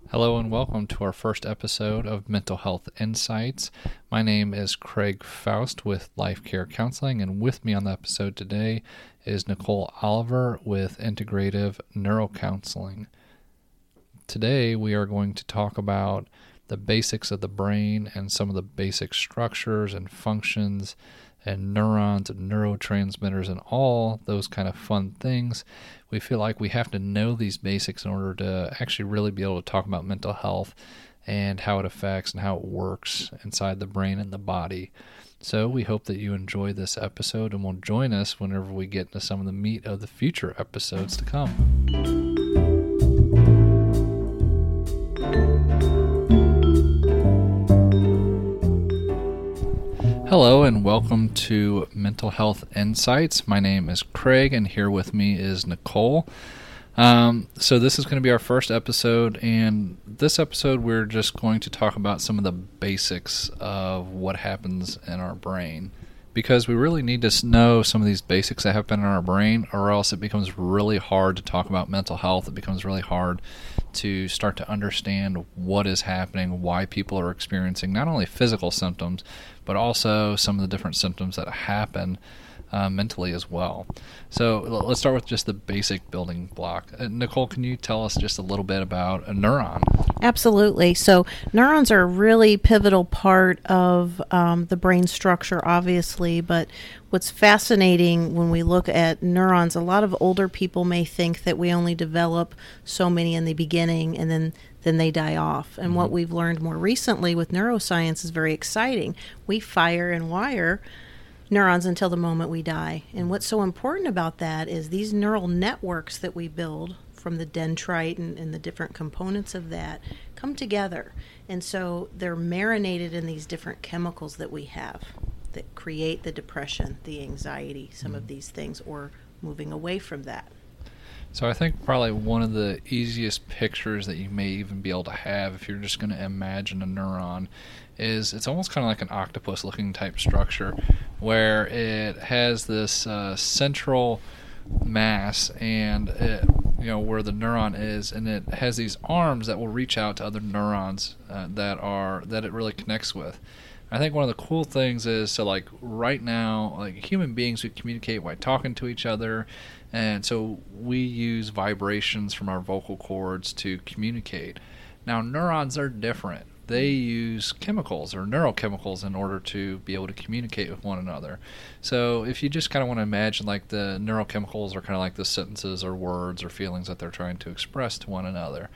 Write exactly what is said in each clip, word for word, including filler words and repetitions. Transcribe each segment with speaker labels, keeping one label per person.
Speaker 1: Hello and welcome to our first episode of Mental Health Insights. My name is Craig Faust with Life Care Counseling, and with me on the episode today is Nicole Oliver with Integrative Neurocounseling. Today we are going to talk about the basics of the brain and some of the basic structures and functions and neurons and neurotransmitters and all those kind of fun things. We feel like we have to know these basics in order to actually really be able to talk about mental health and how it affects and how it works inside the brain and the body. So we hope that you enjoy this episode and will join us whenever we get into some of the meat of the future episodes to come. Hello and welcome to Mental Health Insights. My name is Craig and here with me is Nicole. Um, so this is going to be our first episode, and this episode we're just going to talk about some of the basics of what happens in our brain, because we really need to know some of these basics that happen in our brain, or else it becomes really hard to talk about mental health. It becomes really hard to start to understand what is happening, why people are experiencing not only physical symptoms, but also some of the different symptoms that happen uh, mentally as well. So let's start with just the basic building block. Uh, Nicole, can you tell us just a little bit about a neuron?
Speaker 2: Absolutely. So neurons are a really pivotal part of um, the brain structure, obviously, but what's fascinating when we look at neurons, a lot of older people may think that we only develop so many in the beginning and then then they die off. And mm-hmm. what we've learned more recently with neuroscience is very exciting. We fire and wire neurons until the moment we die. And what's so important about that is these neural networks that we build from the dendrite and, and the different components of that come together. And so they're marinated in these different chemicals that we have that create the depression, the anxiety, some mm-hmm. of these things, or moving away from that.
Speaker 1: So I think probably one of the easiest pictures that you may even be able to have if you're just going to imagine a neuron is it's almost kind of like an octopus looking type structure where it has this uh, central mass and it, you know where the neuron is, and it has these arms that will reach out to other neurons uh, that are that it really connects with. I think one of the cool things is, so like right now, like human beings, we communicate by talking to each other, and so we use vibrations from our vocal cords to communicate. Now neurons are different. They use chemicals or neurochemicals in order to be able to communicate with one another. So if you just kind of want to imagine like the neurochemicals are kind of like the sentences or words or feelings that they're trying to express to one another.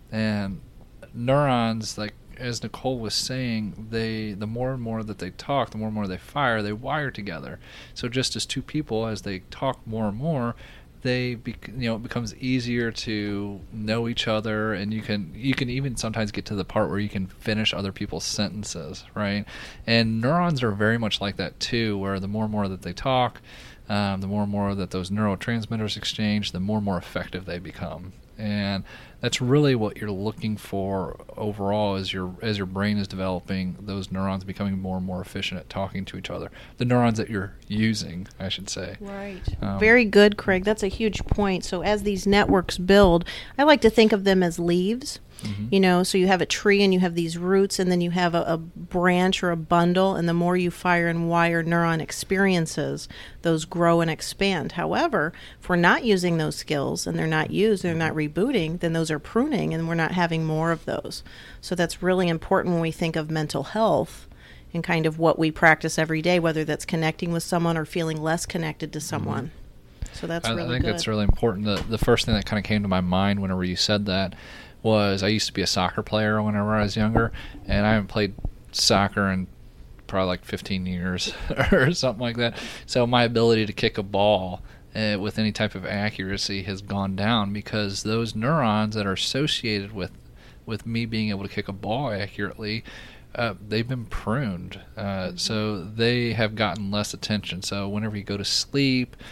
Speaker 1: And neurons, like as Nicole was saying, they the more and more that they talk, the more and more they fire, they wire together. So just as two people, as they talk more and more, they bec- you know it becomes easier to know each other, and you can you can even sometimes get to the part where you can finish other people's sentences, right? And neurons are very much like that too, where the more and more that they talk, um, the more and more that those neurotransmitters exchange, the more and more effective they become. And that's really what you're looking for overall as your as your brain is developing, those neurons becoming more and more efficient at talking to each other. The neurons that you're using, I should say.
Speaker 2: Right. Um, Very good, Craig. That's a huge point. So as these networks build, I like to think of them as leaves. Mm-hmm. You know, so you have a tree and you have these roots, and then you have a, a branch or a bundle, and the more you fire and wire neuron experiences, those grow and expand. However, if we're not using those skills and they're not used, they're not rebooting, then those are pruning and we're not having more of those. So that's really important when we think of mental health and kind of what we practice every day, whether that's connecting with someone or feeling less connected to someone. Mm-hmm. So that's
Speaker 1: I,
Speaker 2: really
Speaker 1: I think
Speaker 2: good.
Speaker 1: that's really important. The, the first thing that kind of came to my mind whenever you said that was I used to be a soccer player whenever I was younger, and I haven't played soccer in probably like fifteen years or something like that. So my ability to kick a ball uh, with any type of accuracy has gone down because those neurons that are associated with with me being able to kick a ball accurately, uh, they've been pruned. Uh, so they have gotten less attention. So whenever you go to sleep,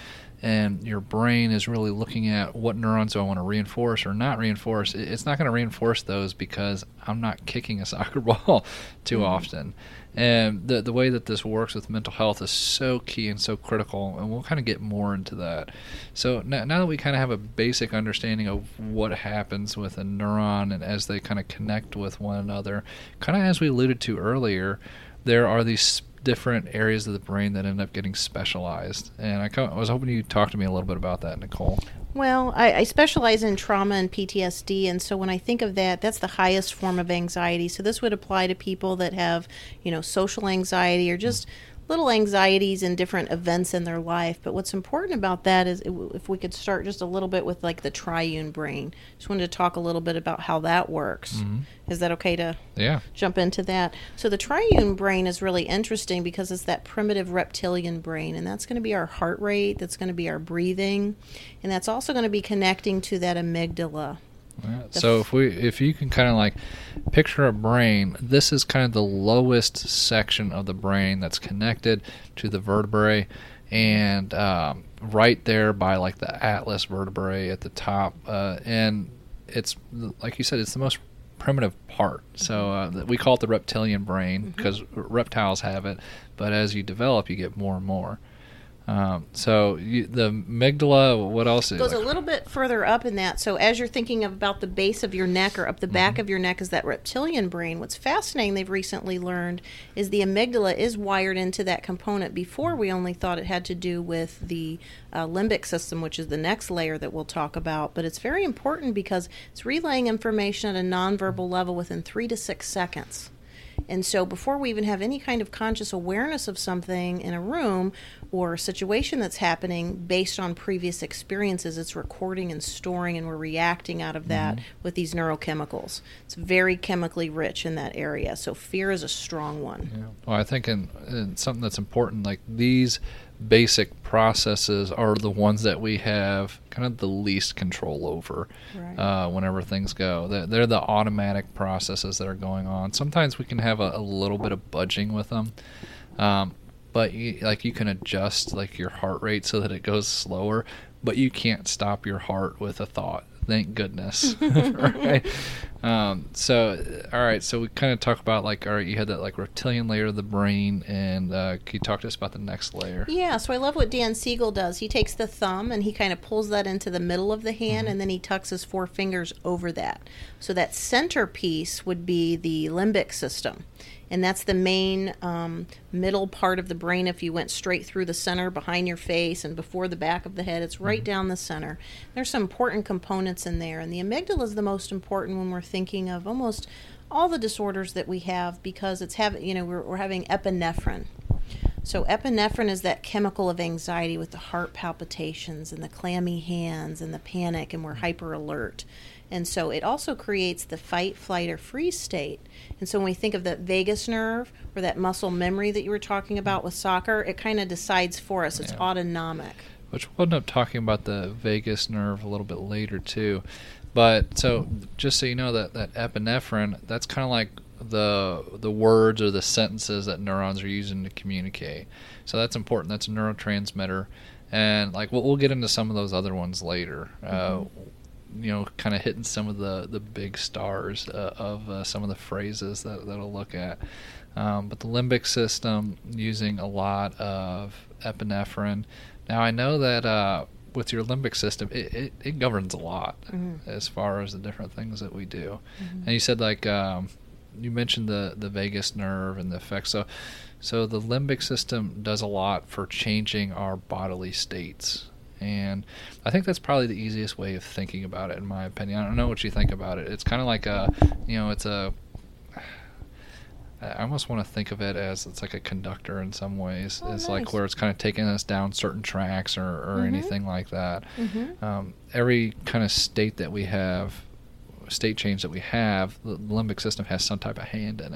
Speaker 1: and your brain is really looking at what neurons do I want to reinforce or not reinforce, it's not going to reinforce those because I'm not kicking a soccer ball too mm-hmm. often. And the the way that this works with mental health is so key and so critical, and we'll kind of get more into that. So now, now that we kind of have a basic understanding of what happens with a neuron and as they kind of connect with one another, kind of as we alluded to earlier, there are these different areas of the brain that end up getting specialized. And I, I was hoping you'd talk to me a little bit about that, Nicole.
Speaker 2: Well, I, I specialize in trauma and P T S D, and so when I think of that, that's the highest form of anxiety. So this would apply to people that have, you know, social anxiety or just little anxieties in different events in their life. But what's important about that is if we could start just a little bit with like the triune brain. Just wanted to talk a little bit about how that works. Mm-hmm. Is that okay to
Speaker 1: yeah.
Speaker 2: jump into that? So the triune brain is really interesting because it's that primitive reptilian brain, and that's going to be our heart rate, that's going to be our breathing, and that's also going to be connecting to that amygdala.
Speaker 1: Yeah. So if we, if you can kind of like picture a brain, this is kind of the lowest section of the brain that's connected to the vertebrae, and um, right there by like the atlas vertebrae at the top, uh, and it's like you said, it's the most primitive part. So uh, we call it the reptilian brain because mm-hmm. reptiles have it, but as you develop, you get more and more. Um, so you, the amygdala, what else?
Speaker 2: It goes
Speaker 1: like,
Speaker 2: a little bit further up in that. So as you're thinking about the base of your neck or up the back mm-hmm. of your neck is that reptilian brain. What's fascinating they've recently learned is the amygdala is wired into that component. Before we only thought it had to do with the uh, limbic system, which is the next layer that we'll talk about. But it's very important because it's relaying information at a nonverbal level within three to six seconds. And so before we even have any kind of conscious awareness of something in a room or a situation that's happening based on previous experiences, it's recording and storing, and we're reacting out of that mm-hmm. with these neurochemicals. It's very chemically rich in that area. So fear is a strong one.
Speaker 1: Yeah. Well, I think in, in something that's important, like these basic processes are the ones that we have kind of the least control over right. uh, whenever things go. They're, they're the automatic processes that are going on. Sometimes we can have a, a little bit of budging with them, um, but you, like you can adjust like your heart rate so that it goes slower, but you can't stop your heart with a thought. Thank goodness. Right? Um, so, all right. So we kind of talk about like, all right, you had that like reptilian layer of the brain, and uh, can you talk to us about the next layer?
Speaker 2: Yeah. So I love what Dan Siegel does. He takes the thumb and he kind of pulls that into the middle of the hand, mm-hmm. and then he tucks his four fingers over that. So that center piece would be the limbic system. And that's the main um, middle part of the brain. If you went straight through the center behind your face and before the back of the head, it's right mm-hmm. down the center. There's some important components in there. And the amygdala is the most important when we're thinking of almost all the disorders that we have, because it's having, you know, we're, we're having epinephrine. So epinephrine is that chemical of anxiety with the heart palpitations and the clammy hands and the panic, and we're hyper alert. And so it also creates the fight, flight, or freeze state. And so when we think of that vagus nerve or that muscle memory that you were talking about with soccer, it kind of decides for us. It's yeah. autonomic.
Speaker 1: Which we'll end up talking about the vagus nerve a little bit later too. But so just so you know, that, that epinephrine, that's kind of like the the words or the sentences that neurons are using to communicate. So that's important. That's a neurotransmitter. And like we'll, we'll get into some of those other ones later. Mm-hmm. Uh, you know, kind of hitting some of the, the big stars uh, of uh, some of the phrases that, that I'll look at. Um, but the limbic system using a lot of epinephrine. Now, I know that uh, with your limbic system, it, it, it governs a lot mm-hmm. as far as the different things that we do. Mm-hmm. And you said, like, um, you mentioned the, the vagus nerve and the effects. So, so the limbic system does a lot for changing our bodily states. And I think that's probably the easiest way of thinking about it, in my opinion. I don't know what you think about it. It's kind of like a, you know, it's a, I almost want to think of it as it's like a conductor in some ways. Oh, it's nice. Like where it's kind of taking us down certain tracks or, or mm-hmm. anything like that. Mm-hmm. Um, every kind of state that we have, state change that we have, the limbic system has some type of hand in it.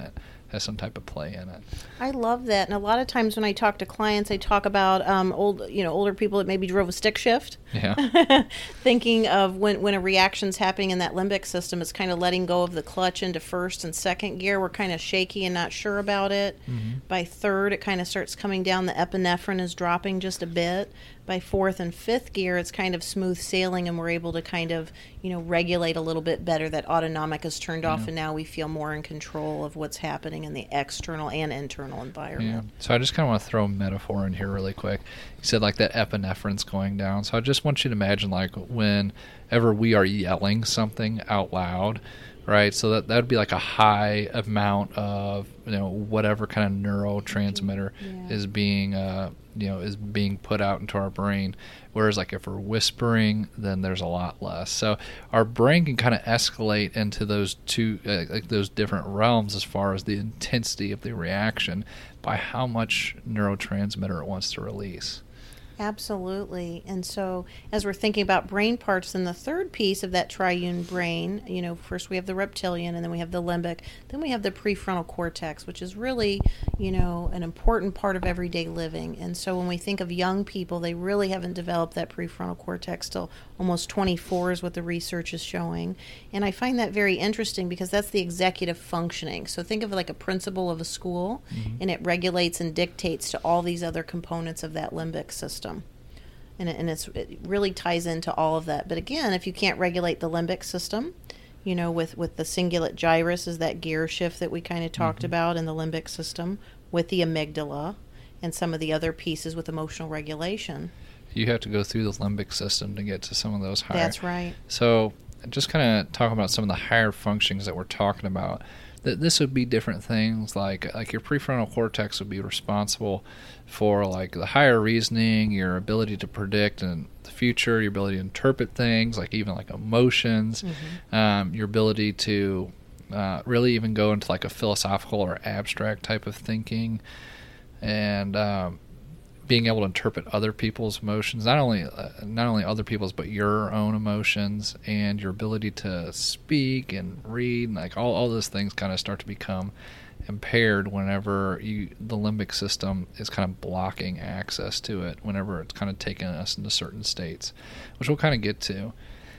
Speaker 1: has some type of play in it.
Speaker 2: I love that. And a lot of times when I talk to clients, I talk about um, old, you know, older people that maybe drove a stick shift.
Speaker 1: Yeah.
Speaker 2: Thinking of when, when a reaction's happening in that limbic system, it's kind of letting go of the clutch into first and second gear. We're kind of shaky and not sure about it. Mm-hmm. By third, it kind of starts coming down. The epinephrine is dropping just a bit. By fourth and fifth gear, it's kind of smooth sailing, and we're able to kind of, you know, regulate a little bit better. That autonomic is turned yeah. off, and now we feel more in control of what's happening in the external and internal environment.
Speaker 1: Yeah. So I just kind of want to throw a metaphor in here really quick. You said like that epinephrine's going down. So I just want you to imagine like whenever we are yelling something out loud, right? So that that would be like a high amount of, you know, whatever kind of neurotransmitter yeah. is being uh, you know is being put out into our brain. Whereas like if we're whispering, then there's a lot less. So our brain can kind of escalate into those two uh, like those different realms as far as the intensity of the reaction by how much neurotransmitter it wants to release.
Speaker 2: Absolutely. And so as we're thinking about brain parts, then the third piece of that triune brain, you know, first we have the reptilian, and then we have the limbic, then we have the prefrontal cortex, which is really, you know, an important part of everyday living. And so when we think of young people, they really haven't developed that prefrontal cortex till almost twenty-four is what the research is showing. And I find that very interesting because that's the executive functioning. So think of it like a principal of a school, mm-hmm. and it regulates and dictates to all these other components of that limbic system. And, it, and it's, it really ties into all of that. But again, if you can't regulate the limbic system, you know, with, with the cingulate gyrus is that gear shift that we kind of talked mm-hmm. about in the limbic system, with the amygdala and some of the other pieces with emotional regulation.
Speaker 1: You have to go through the limbic system to get to some of those higher.
Speaker 2: That's right.
Speaker 1: So just kind of talking about some of the higher functions that we're talking about. That this would be different things like like your prefrontal cortex would be responsible for like the higher reasoning, your ability to predict in the future, your ability to interpret things, like even like emotions, mm-hmm. um, your ability to uh, really even go into like a philosophical or abstract type of thinking, and um, being able to interpret other people's emotions, not only uh, not only other people's, but your own emotions, and your ability to speak and read, and like all, all those things kind of start to become impaired whenever you the limbic system is kind of blocking access to it, whenever it's kind of taking us into certain states, which we'll kind of get to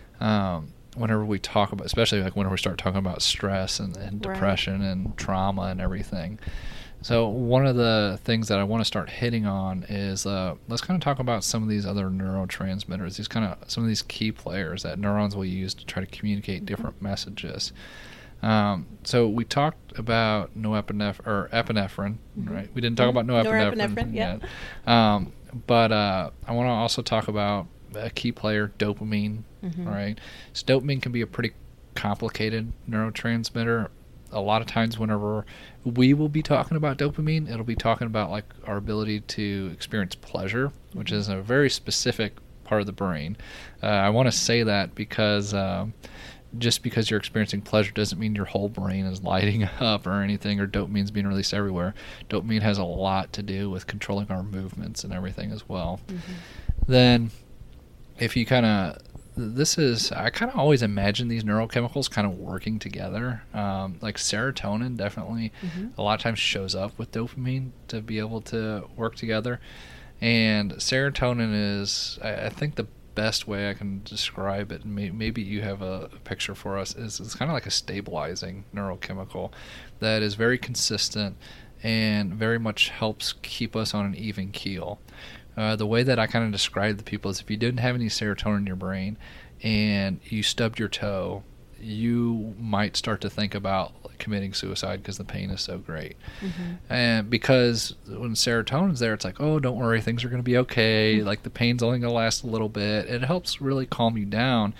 Speaker 1: um, whenever we talk about, especially like whenever we start talking about stress and, and depression right. and trauma and everything. So one of the things that I want to start hitting on is uh, let's kind of talk about some of these other neurotransmitters, these kind of some of these key players that neurons will use to try to communicate different messages. Um, so we talked about noepinephrine or epinephrine, mm-hmm. right? We didn't talk about noepinephrine,
Speaker 2: norepinephrine
Speaker 1: yet. Yeah. Um, but uh, I want to also talk about a key player, dopamine, mm-hmm. right? So dopamine can be a pretty complicated neurotransmitter. A lot of times whenever we will be talking about dopamine, it'll be talking about like our ability to experience pleasure, which is a very specific part of the brain. Uh, I want to say that because um, just because you're experiencing pleasure doesn't mean your whole brain is lighting up or anything, or dopamine's being released everywhere. Dopamine has a lot to do with controlling our movements and everything as well. Mm-hmm. Then if you kind of This is, I kind of always imagine these neurochemicals kind of working together. Um, like serotonin definitely mm-hmm. a lot of times shows up with dopamine to be able to work together. And serotonin is, I, I think the best way I can describe it, and may, maybe you have a, a picture for us, is it's kind of like a stabilizing neurochemical that is very consistent and very much helps keep us on an even keel. Uh, the way that I kind of describe to people is if you didn't have any serotonin in your brain and you stubbed your toe, you might start to think about committing suicide because the pain is so great. Mm-hmm. And because when serotonin's there, it's like, oh, don't worry, things are going to be okay. Mm-hmm. Like the pain's only going to last a little bit. It helps really calm you down.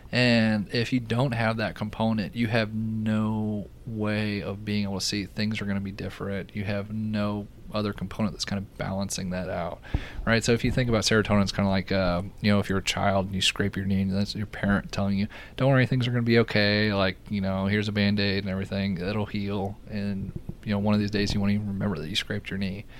Speaker 1: And if you don't have that component, you have no way of being able to see things are going to be different. You have no other component that's kind of balancing that out, right? So if you think about serotonin, it's kind of like, uh, you know, if you're a child and you scrape your knee, and that's your parent telling you, don't worry, things are going to be okay. Like, you know, here's a Band-Aid and everything. It'll heal. And, you know, one of these days you won't even remember that you scraped your knee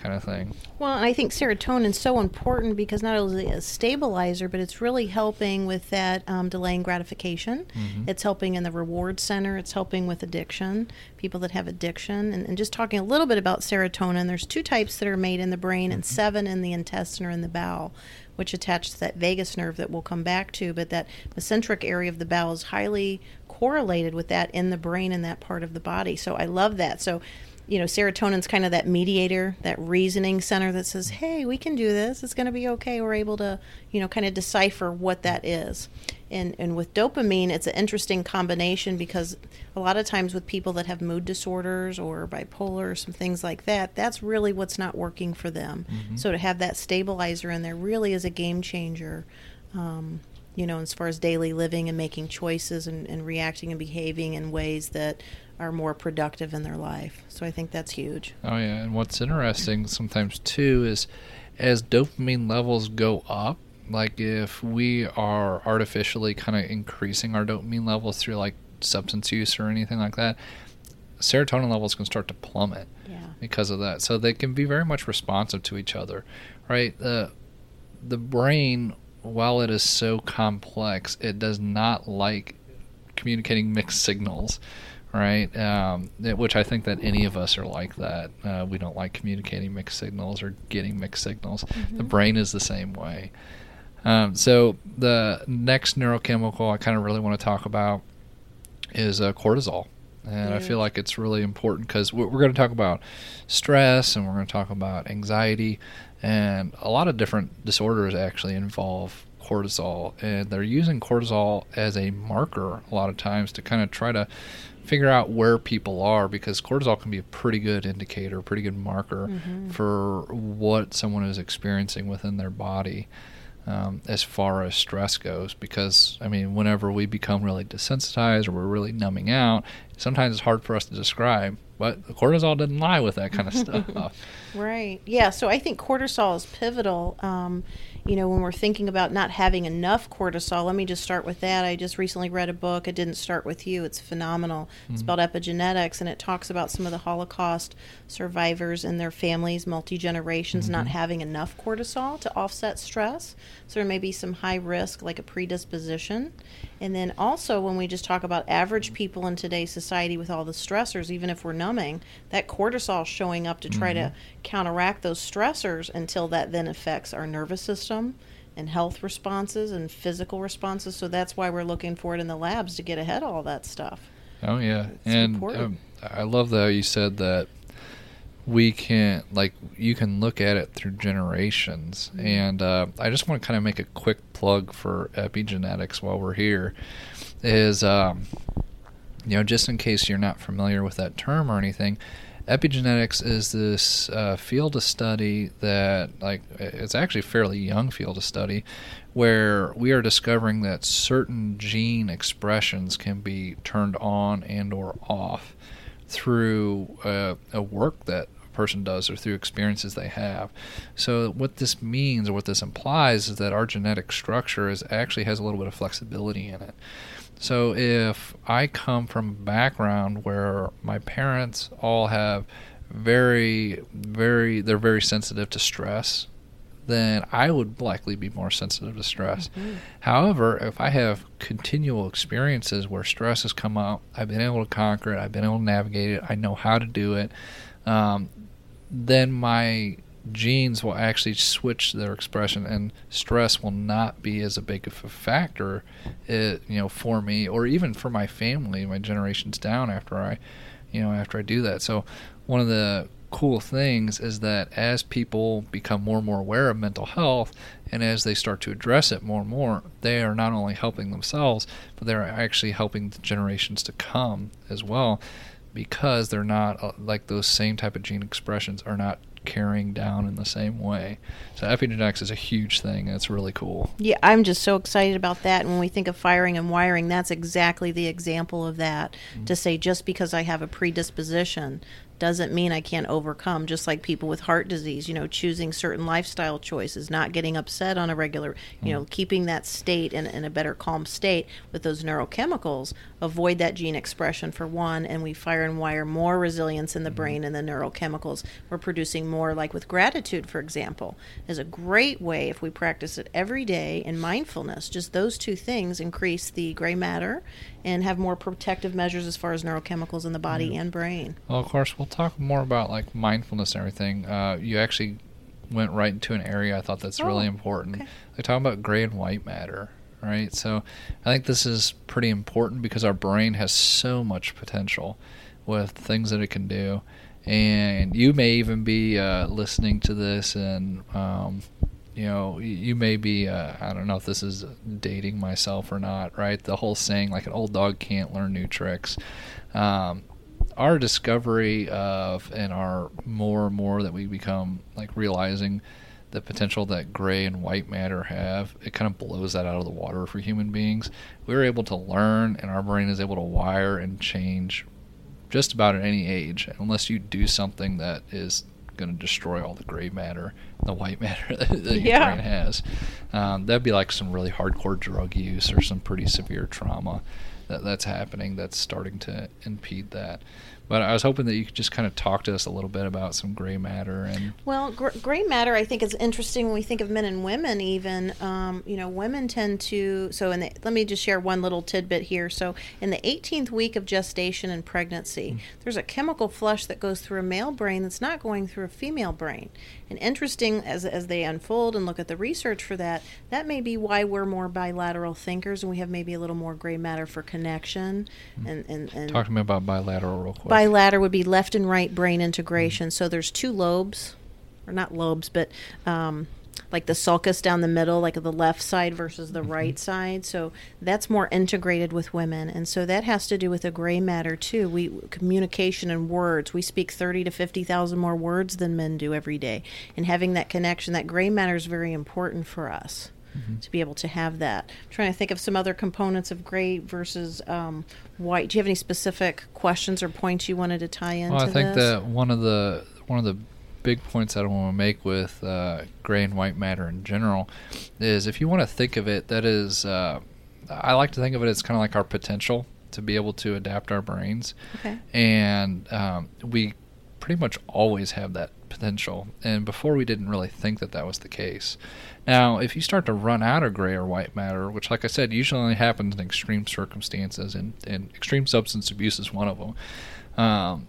Speaker 1: kind of thing.
Speaker 2: Well, I think serotonin is so important because not only is it a stabilizer, but it's really helping with that um, delaying gratification. Mm-hmm. It's helping in the reward center. It's helping with addiction, people that have addiction. And, and just talking a little bit about serotonin, there's two types that are made in the brain mm-hmm. and seven in the intestine or in the bowel, which attach to that vagus nerve that we'll come back to. But that mesenteric area of the bowel is highly correlated with that in the brain and that part of the body. So I love that. So you know, serotonin's kind of that mediator, that reasoning center that says, hey, we can do this. It's going to be okay. We're able to, you know, kind of decipher what that is. And and with dopamine, it's an interesting combination because a lot of times with people that have mood disorders or bipolar or some things like that, that's really what's not working for them. Mm-hmm. So to have that stabilizer in there really is a game changer. Um, you know, as far as daily living and making choices and, and reacting and behaving in ways that are more productive in their life. So I think that's huge.
Speaker 1: Oh, yeah. And what's interesting sometimes, too, is as dopamine levels go up, like if we are artificially kind of increasing our dopamine levels through like substance use or anything like that, serotonin levels can start to plummet
Speaker 2: yeah.
Speaker 1: because of that. So they can be very much responsive to each other, right? The, the brain, while it is so complex, it does not like communicating mixed signals, right? Um, which I think that any of us are like that. Uh, we don't like communicating mixed signals or getting mixed signals. Mm-hmm. The brain is the same way. Um, so the next neurochemical I kind of really want to talk about is uh, cortisol. And yeah. I feel like it's really important because we're, we're going to talk about stress and we're going to talk about anxiety, and a lot of different disorders actually involve cortisol, and they're using cortisol as a marker a lot of times to kind of try to figure out where people are, because cortisol can be a pretty good indicator, a pretty good marker mm-hmm. for what someone is experiencing within their body. Um, as far as stress goes, because, I mean, whenever we become really desensitized or we're really numbing out, sometimes it's hard for us to describe, but the cortisol didn't lie with that kind of stuff.
Speaker 2: Right. Yeah, so I think cortisol is pivotal. Um, you know, when we're thinking about not having enough cortisol, let me just start with that. I just recently read a book. It didn't start with you. It's phenomenal. Mm-hmm. It's about epigenetics, and it talks about some of the Holocaust survivors and their families, multi-generations, mm-hmm. not having enough cortisol to offset stress. So there may be some high risk, like a predisposition. And then also when we just talk about average people in today's society with all the stressors, even if we're numbing, that cortisol showing up to try mm-hmm. to counteract those stressors until that then affects our nervous system and health responses and physical responses. So that's why we're looking for it in the labs to get ahead of all that stuff.
Speaker 1: Oh, yeah. It's and um, I love that you said that we can, like, you can look at it through generations. Mm-hmm. And uh, I just want to kind of make a quick plug for epigenetics while we're here, is, um, you know, just in case you're not familiar with that term or anything, epigenetics is this uh, field of study that, like, it's actually a fairly young field of study where we are discovering that certain gene expressions can be turned on and or off through uh, a work that a person does or through experiences they have. So what this means, or what this implies, is that our genetic structure is actually has a little bit of flexibility in it. So if I come from a background where my parents all have very, very, they're very sensitive to stress, then I would likely be more sensitive to stress. Mm-hmm. However, if I have continual experiences where stress has come up, I've been able to conquer it, I've been able to navigate it, I know how to do it, um, then my genes will actually switch their expression, and stress will not be as a big of a factor, it, you know, for me or even for my family, my generations down after I, you know, after I do that. So one of the cool things is that as people become more and more aware of mental health, and as they start to address it more and more, they are not only helping themselves, but they're actually helping the generations to come as well, because they're not uh, like those same type of gene expressions are not carrying down in the same way. So epigenetics is a huge thing. It's really cool.
Speaker 2: Yeah, I'm just so excited about that. And when we think of firing and wiring, that's exactly the example of that. Mm-hmm. To say just because I have a predisposition doesn't mean I can't overcome. Just like people with heart disease, you know, choosing certain lifestyle choices, not getting upset on a regular, you know, keeping that state in, in a better calm state with those neurochemicals, avoid that gene expression for one, and we fire and wire more resilience in the brain and the neurochemicals. We're producing more, like with gratitude, for example, is a great way if we practice it every day in mindfulness. Just those two things increase the gray matter and have more protective measures as far as neurochemicals in the body
Speaker 1: yeah.
Speaker 2: and brain.
Speaker 1: Well, of course, we'll talk more about like mindfulness and everything. Uh, you actually went right into an area I thought that's
Speaker 2: oh,
Speaker 1: really important.
Speaker 2: Okay.
Speaker 1: They talk about gray and white matter, right? So I think this is pretty important because our brain has so much potential with things that it can do. And you may even be uh, listening to this and, um, you know, you may be, uh, I don't know if this is dating myself or not, right? The whole saying, like, an old dog can't learn new tricks. Um, our discovery of, and our more and more that we become, like, realizing the potential that gray and white matter have, it kind of blows that out of the water for human beings. We're able to learn, and our brain is able to wire and change just about at any age, unless you do something that is going to destroy all the gray matter, the white matter that, that your
Speaker 2: yeah.
Speaker 1: brain has. Um, that'd be like some really hardcore drug use or some pretty severe trauma that that's happening that's starting to impede that. But I was hoping that you could just kind of talk to us a little bit about some gray matter. And
Speaker 2: well, gr- gray matter, I think, is interesting when we think of men and women. Even, um, you know, women tend to. So, in the, let me just share one little tidbit here. So, in the eighteenth week of gestation and pregnancy, mm. there's a chemical flush that goes through a male brain that's not going through a female brain. And interesting, as as they unfold and look at the research for that, that may be why we're more bilateral thinkers and we have maybe a little more gray matter for connection. Mm. And, and, and
Speaker 1: talk to me about bilateral real quick.
Speaker 2: Bilateral would be left and right brain integration. Mm. So there's two lobes, or not lobes, but um, like the sulcus down the middle, like the left side versus the mm-hmm. right side. So that's more integrated with women. And so that has to do with the gray matter too. We communication and words. We speak thirty to fifty thousand more words than men do every day. And having that connection, that gray matter is very important for us. Mm-hmm. To be able to have that. I'm trying to think of some other components of gray versus um, white. Do you have any specific questions or points you wanted to tie into
Speaker 1: this? Well, I think
Speaker 2: this?
Speaker 1: that one of the one of the big points that I want to make with uh, gray and white matter in general is, if you want to think of it, that is, uh, I like to think of it as kind of like our potential to be able to adapt our brains.
Speaker 2: Okay.
Speaker 1: And um, we pretty much always have that potential, and before we didn't really think that that was the case. Now, if you start to run out of gray or white matter, which, like I said, usually only happens in extreme circumstances, and, and extreme substance abuse is one of them, um,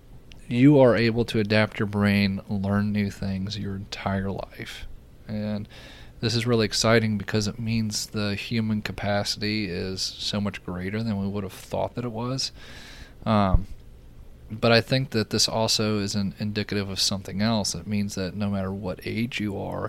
Speaker 1: you are able to adapt your brain, learn new things your entire life. And this is really exciting because it means the human capacity is so much greater than we would have thought that it was. Um, But I think that this also is an indicative of something else. It means that no matter what age you are,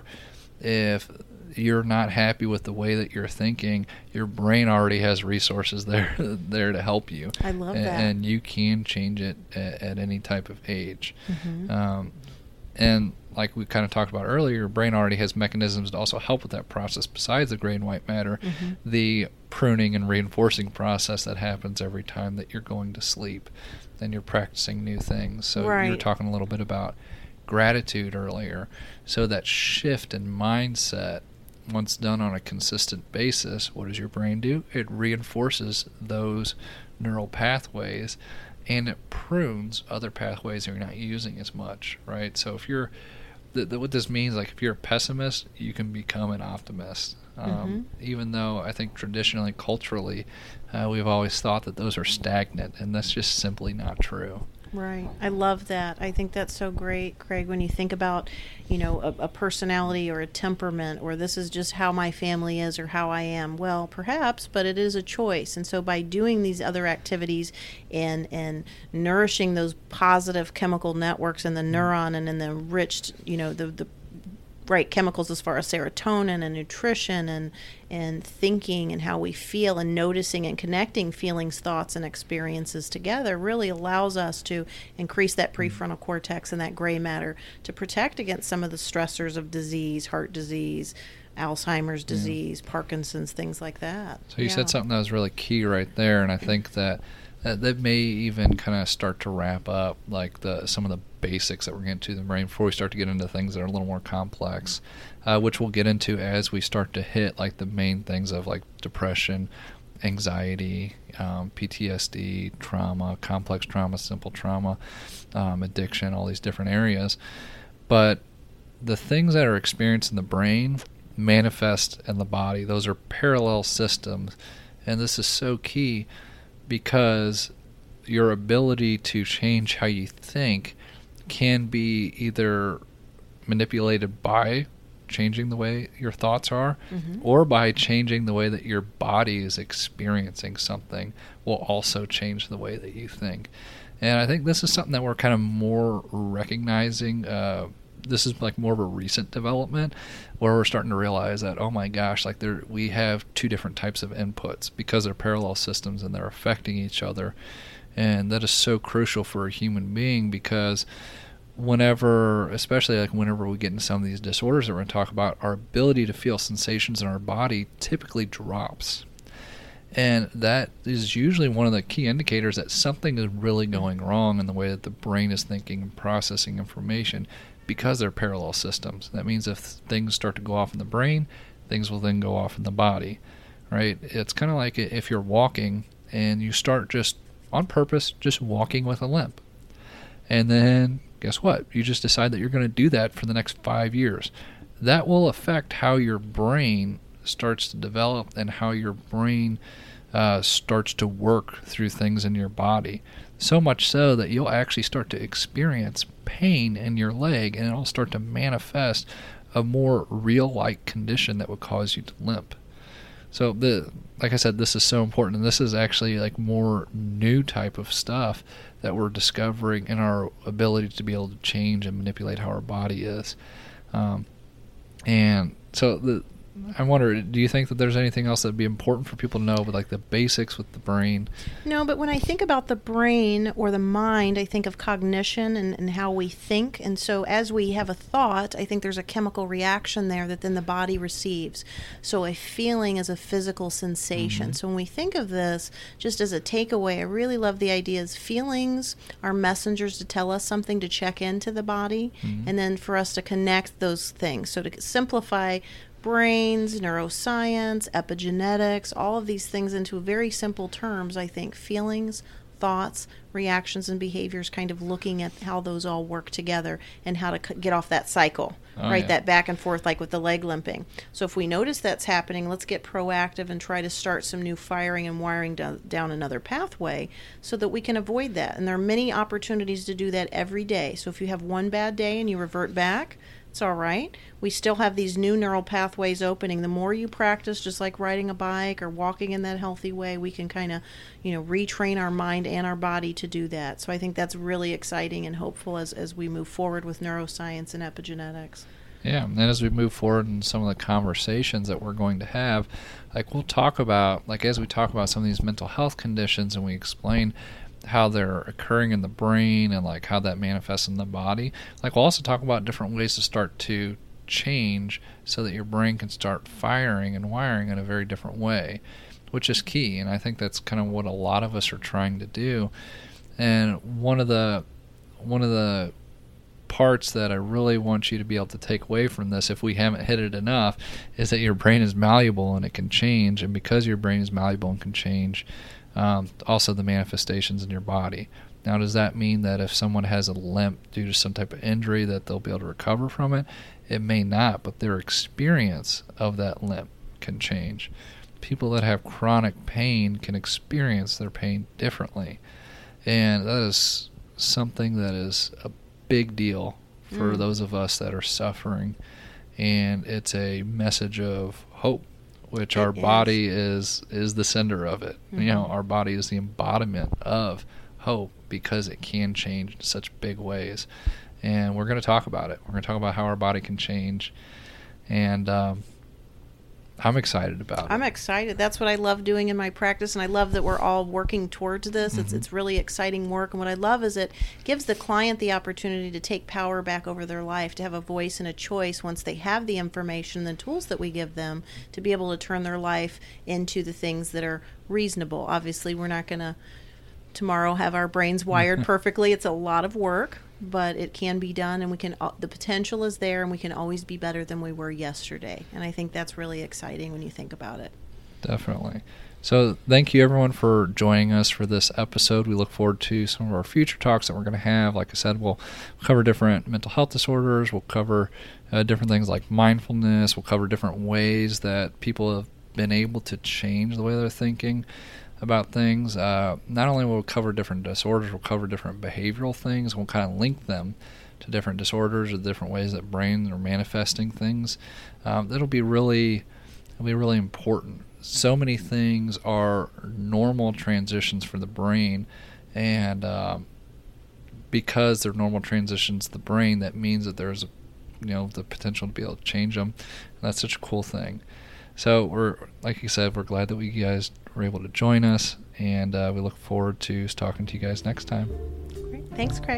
Speaker 1: if you're not happy with the way that you're thinking, your brain already has resources there there to help you.
Speaker 2: I love
Speaker 1: and,
Speaker 2: that.
Speaker 1: And you can change it at, at any type of age.
Speaker 2: Mm-hmm.
Speaker 1: Um, and like we kind of talked about earlier, your brain already has mechanisms to also help with that process besides the gray and white matter. Mm-hmm. The pruning and reinforcing process that happens every time that you're going to sleep. Then you're practicing new things. So
Speaker 2: right.
Speaker 1: you were talking a little bit about gratitude earlier. So that shift in mindset, once done on a consistent basis, what does your brain do? It reinforces those neural pathways, and it prunes other pathways that you're not using as much, right? So if you're, the, the, what this means, like if you're a pessimist, you can become an optimist. Um, mm-hmm. Even though I think traditionally, culturally, uh, we've always thought that those are stagnant, and that's just simply not true.
Speaker 2: Right. I love that. I think that's so great, Craig, when you think about, you know, a, a personality or a temperament, or this is just how my family is or how I am. Well, perhaps, but it is a choice. And so by doing these other activities and and nourishing those positive chemical networks in the neuron and in the enriched, you know, the the right chemicals as far as serotonin and nutrition and and thinking and how we feel and noticing and connecting feelings, thoughts, and experiences together really allows us to increase that prefrontal cortex and that gray matter to protect against some of the stressors of disease, heart disease, Alzheimer's disease, yeah. Parkinson's, things like that.
Speaker 1: So you
Speaker 2: yeah.
Speaker 1: said something that was really key right there, and I think that uh, that may even kind of start to wrap up like the some of the basics that we're getting to the brain before we start to get into things that are a little more complex, uh, which we'll get into as we start to hit like the main things of like depression, anxiety, um, P T S D, trauma, complex trauma, simple trauma, um, addiction, all these different areas. But the things that are experienced in the brain manifest in the body. Those are parallel systems. And this is so key because your ability to change how you think can be either manipulated by changing the way your thoughts are, mm-hmm. or by changing the way that your body is experiencing something will also change the way that you think. And I think this is something that we're kind of more recognizing. Uh, this is like more of a recent development where we're starting to realize that, oh my gosh, like there we have two different types of inputs because they're parallel systems and they're affecting each other. And that is so crucial for a human being because whenever, especially like whenever we get into some of these disorders that we're going to talk about, our ability to feel sensations in our body typically drops. And that is usually one of the key indicators that something is really going wrong in the way that the brain is thinking and processing information because they're parallel systems. That means if things start to go off in the brain, things will then go off in the body, right? It's kind of like if you're walking and you start just on purpose, just walking with a limp. And then guess what? You just decide that you're going to do that for the next five years. That will affect how your brain starts to develop and how your brain uh, starts to work through things in your body. So much so that you'll actually start to experience pain in your leg and it'll start to manifest a more real-like condition that would cause you to limp. So the like I said, this is so important, and this is actually like more new type of stuff that we're discovering in our ability to be able to change and manipulate how our body is. Um, and so the I wonder, do you think that there's anything else that would be important for people to know with like the basics with the brain?
Speaker 2: No, but when I think about the brain or the mind, I think of cognition and, and how we think. And so as we have a thought, I think there's a chemical reaction there that then the body receives. So a feeling is a physical sensation. Mm-hmm. So when we think of this, just as a takeaway, I really love the ideas. Feelings are messengers to tell us something, to check into the body, mm-hmm. and then for us to connect those things. So to simplify brains, neuroscience, epigenetics, all of these things into very simple terms, I think feelings, thoughts, reactions, and behaviors, kind of looking at how those all work together and how to c- get off that cycle, oh, right? Yeah. That back and forth, like with the leg limping. So if we notice that's happening, let's get proactive and try to start some new firing and wiring do- down another pathway so that we can avoid that. And there are many opportunities to do that every day. So if you have one bad day and you revert back, it's all right. We still have these new neural pathways opening. The more you practice, just like riding a bike or walking in that healthy way, we can kind of, you know, retrain our mind and our body to do that. So I think that's really exciting and hopeful as, as we move forward with neuroscience and epigenetics.
Speaker 1: Yeah, and as we move forward in some of the conversations that we're going to have, like we'll talk about, like as we talk about some of these mental health conditions and we explain how they're occurring in the brain and like how that manifests in the body. Like we'll also talk about different ways to start to change so that your brain can start firing and wiring in a very different way, which is key. And I think that's kind of what a lot of us are trying to do. And one of the one of the parts that I really want you to be able to take away from this, if we haven't hit it enough, is that your brain is malleable and it can change. And because your brain is malleable and can change, Um, also the manifestations in your body. Now, does that mean that if someone has a limp due to some type of injury that they'll be able to recover from it? It may not, but their experience of that limp can change. People that have chronic pain can experience their pain differently. And that is something that is a big deal for mm. those of us that are suffering. And it's a message of hope, which it our is. body is is the sender of it. Mm-hmm. You know, our body is the embodiment of hope because it can change in such big ways. And we're going to talk about it. We're going to talk about how our body can change. And um, I'm excited about it.
Speaker 2: I'm excited. That's what I love doing in my practice, and I love that we're all working towards this. Mm-hmm. It's it's really exciting work, and what I love is it gives the client the opportunity to take power back over their life, to have a voice and a choice once they have the information, the tools that we give them, to be able to turn their life into the things that are reasonable. Obviously, we're not going to tomorrow have our brains wired perfectly. It's a lot of work, but it can be done, and we can. Uh, the potential is there, and we can always be better than we were yesterday. And I think that's really exciting when you think about it.
Speaker 1: Definitely. So thank you, everyone, for joining us for this episode. We look forward to some of our future talks that we're going to have. Like I said, we'll cover different mental health disorders. We'll cover uh, different things like mindfulness. We'll cover different ways that people have been able to change the way they're thinking about things. Uh, not only will we cover different disorders, we'll cover different behavioral things. We'll kind of link them to different disorders or different ways that brains are manifesting things. Um, it'll be really, it'll be really important. So many things are normal transitions for the brain, and um, because they're normal transitions to the brain, that means that there's, you know, the potential to be able to change them. And that's such a cool thing. So we're, like you said, we're glad that we guys were able to join us, and uh, we look forward to talking to you guys next time.
Speaker 2: Great. Thanks, Craig.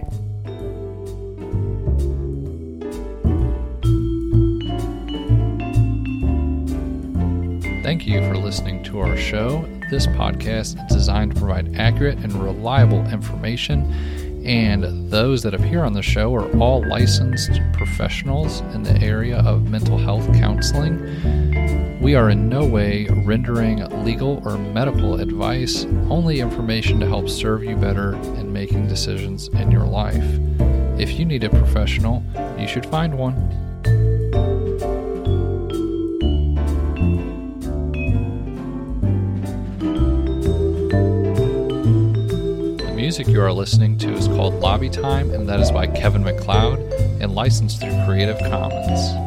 Speaker 1: Thank you for listening to our show. This podcast is designed to provide accurate and reliable information, and those that appear on the show are all licensed professionals in the area of mental health counseling. We are in no way rendering legal or medical advice, only information to help serve you better in making decisions in your life. If you need a professional, you should find one. The music you are listening to is called Lobby Time, and that is by Kevin MacLeod and licensed through Creative Commons.